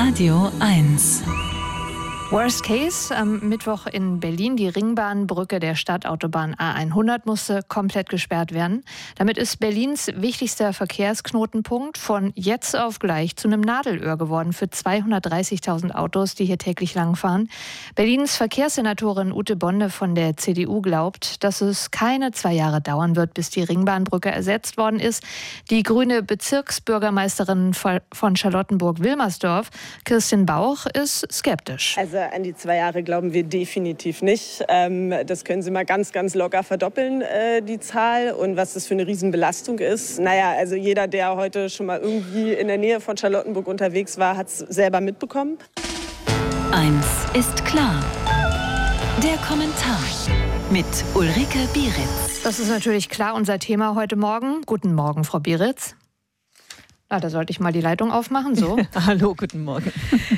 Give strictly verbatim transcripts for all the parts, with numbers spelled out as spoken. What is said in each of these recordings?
Radio eins. Worst Case, am Mittwoch in Berlin. Die Ringbahnbrücke der Stadtautobahn A hundert musste komplett gesperrt werden. Damit ist Berlins wichtigster Verkehrsknotenpunkt von jetzt auf gleich zu einem Nadelöhr geworden für zweihundertdreißigtausend Autos, die hier täglich langfahren. Berlins Verkehrssenatorin Ute Bonde von der C D U glaubt, dass es keine zwei Jahre dauern wird, bis die Ringbahnbrücke ersetzt worden ist. Die grüne Bezirksbürgermeisterin von Charlottenburg-Wilmersdorf, Kirstin Bauch, ist skeptisch. Also an die zwei Jahre glauben wir definitiv nicht. Ähm, das können Sie mal ganz, ganz locker verdoppeln, äh, die Zahl. Und was das für eine Riesenbelastung ist, naja, also jeder, der heute schon mal irgendwie in der Nähe von Charlottenburg unterwegs war, hat es selber mitbekommen. Eins ist klar. Der Kommentar mit Ulrike Bieritz. Das ist natürlich klar unser Thema heute Morgen. Guten Morgen, Frau Bieritz. Na, da sollte ich mal die Leitung aufmachen, so. Hallo, guten Morgen.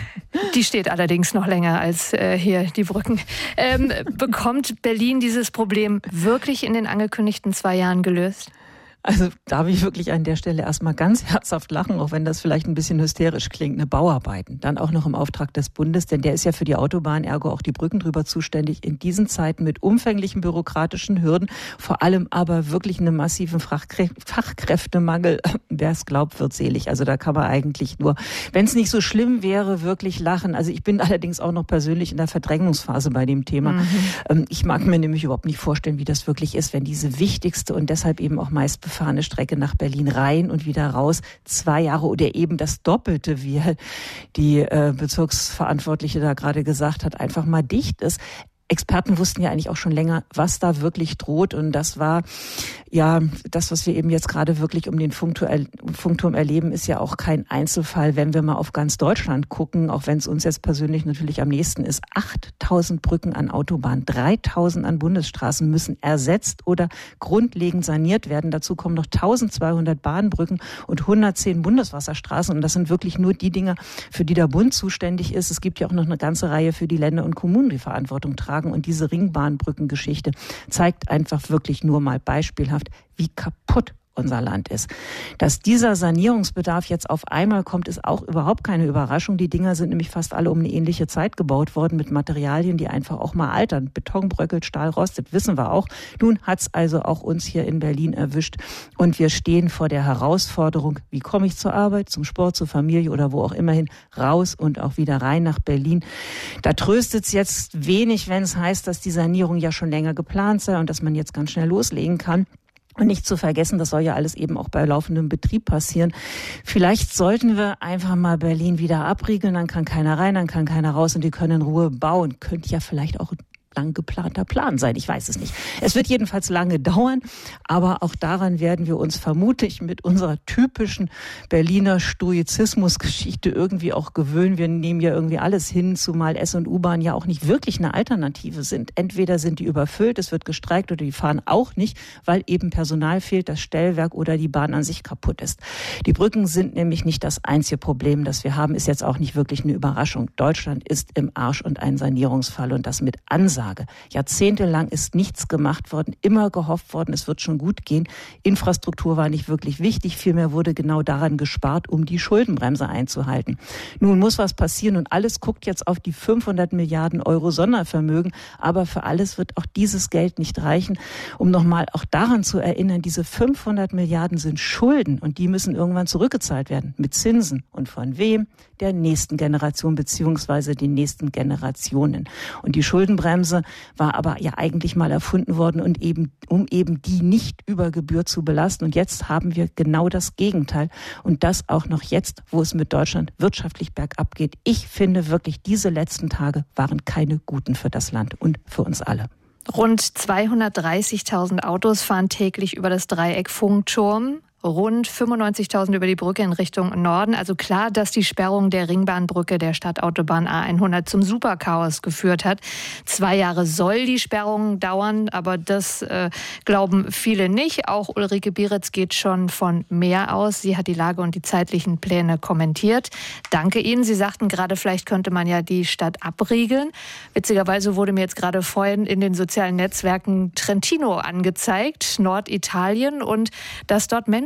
Die steht allerdings noch länger als äh, hier die Brücken. Ähm, bekommt Berlin dieses Problem wirklich in den angekündigten zwei Jahren gelöst? Also darf ich wirklich an der Stelle erstmal ganz herzhaft lachen, auch wenn das vielleicht ein bisschen hysterisch klingt, eine Bauarbeiten. Dann auch noch im Auftrag des Bundes, denn der ist ja für die Autobahn, ergo auch die Brücken drüber zuständig, in diesen Zeiten mit umfänglichen bürokratischen Hürden, vor allem aber wirklich einem massiven Fachkrä- Fachkräftemangel. Wer es glaubt, wird selig. Also da kann man eigentlich nur, wenn es nicht so schlimm wäre, wirklich lachen. Also ich bin allerdings auch noch persönlich in der Verdrängungsphase bei dem Thema. Mhm. Ich mag mir nämlich überhaupt nicht vorstellen, wie das wirklich ist, wenn diese wichtigste und deshalb eben auch meist befahrene Strecke nach Berlin rein und wieder raus zwei Jahre oder eben das Doppelte, wie die äh, Bezirksverantwortliche da gerade gesagt hat, einfach mal dicht ist. Experten wussten ja eigentlich auch schon länger, was da wirklich droht. Und das war ja das, was wir eben jetzt gerade wirklich um den Funkturm erleben, ist ja auch kein Einzelfall, wenn wir mal auf ganz Deutschland gucken, auch wenn es uns jetzt persönlich natürlich am nächsten ist. achttausend Brücken an Autobahnen, dreitausend an Bundesstraßen müssen ersetzt oder grundlegend saniert werden. Dazu kommen noch eintausendzweihundert Bahnbrücken und hundertzehn Bundeswasserstraßen. Und das sind wirklich nur die Dinger, für die der Bund zuständig ist. Es gibt ja auch noch eine ganze Reihe für die Länder und Kommunen, die Verantwortung tragen. Und diese Ringbahnbrückengeschichte zeigt einfach wirklich nur mal beispielhaft, wie kaputt unser Land ist. Dass dieser Sanierungsbedarf jetzt auf einmal kommt, ist auch überhaupt keine Überraschung. Die Dinger sind nämlich fast alle um eine ähnliche Zeit gebaut worden mit Materialien, die einfach auch mal altern. Beton bröckelt, Stahl rostet, wissen wir auch. Nun hat es also auch uns hier in Berlin erwischt und wir stehen vor der Herausforderung, wie komme ich zur Arbeit, zum Sport, zur Familie oder wo auch immer hin, raus und auch wieder rein nach Berlin. Da tröstet es jetzt wenig, wenn es heißt, dass die Sanierung ja schon länger geplant sei und dass man jetzt ganz schnell loslegen kann. Und nicht zu vergessen, das soll ja alles eben auch bei laufendem Betrieb passieren. Vielleicht sollten wir einfach mal Berlin wieder abriegeln, dann kann keiner rein, dann kann keiner raus und die können in Ruhe bauen. Könnte ja vielleicht auch lang geplanter Plan sein, ich weiß es nicht. Es wird jedenfalls lange dauern, aber auch daran werden wir uns vermutlich mit unserer typischen Berliner Stoizismus-Geschichte irgendwie auch gewöhnen. Wir nehmen ja irgendwie alles hin, zumal S- und U-Bahn ja auch nicht wirklich eine Alternative sind. Entweder sind die überfüllt, es wird gestreikt oder die fahren auch nicht, weil eben Personal fehlt, das Stellwerk oder die Bahn an sich kaputt ist. Die Brücken sind nämlich nicht das einzige Problem, das wir haben, ist jetzt auch nicht wirklich eine Überraschung. Deutschland ist im Arsch und ein Sanierungsfall und das mit Ansage. Jahrzehntelang ist nichts gemacht worden, immer gehofft worden, es wird schon gut gehen. Infrastruktur war nicht wirklich wichtig, vielmehr wurde genau daran gespart, um die Schuldenbremse einzuhalten. Nun muss was passieren und alles guckt jetzt auf die fünfhundert Milliarden Euro Sondervermögen, aber für alles wird auch dieses Geld nicht reichen. Um nochmal auch daran zu erinnern, diese fünfhundert Milliarden sind Schulden und die müssen irgendwann zurückgezahlt werden, mit Zinsen. Und von wem? Der nächsten Generation beziehungsweise den nächsten Generationen. Und die Schuldenbremse war aber ja eigentlich mal erfunden worden und eben, um eben die nicht über Gebühr zu belasten. Und jetzt haben wir genau das Gegenteil. Und das auch noch jetzt, wo es mit Deutschland wirtschaftlich bergab geht. Ich finde wirklich, diese letzten Tage waren keine guten für das Land und für uns alle. Rund zweihundertdreißigtausend Autos fahren täglich über das Dreieck Funkturm. Rund fünfundneunzigtausend über die Brücke in Richtung Norden. Also klar, dass die Sperrung der Ringbahnbrücke der Stadtautobahn A hundert zum Superchaos geführt hat. Zwei Jahre soll die Sperrung dauern, aber das äh, glauben viele nicht. Auch Ulrike Bieritz geht schon von mehr aus. Sie hat die Lage und die zeitlichen Pläne kommentiert. Danke Ihnen. Sie sagten gerade, vielleicht könnte man ja die Stadt abriegeln. Witzigerweise wurde mir jetzt gerade vorhin in den sozialen Netzwerken Trentino angezeigt, Norditalien, und dass dort Menschen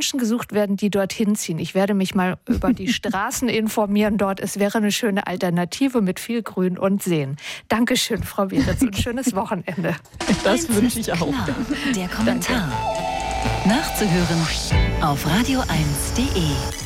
Menschen gesucht werden, die dorthin ziehen. Ich werde mich mal über die Straßen informieren dort. Es wäre eine schöne Alternative mit viel Grün und Seen. Dankeschön, Frau Bieritz, und schönes Wochenende. Das wünsche ich auch. Klar, der Kommentar. Nachzuhören auf radio eins punkt de.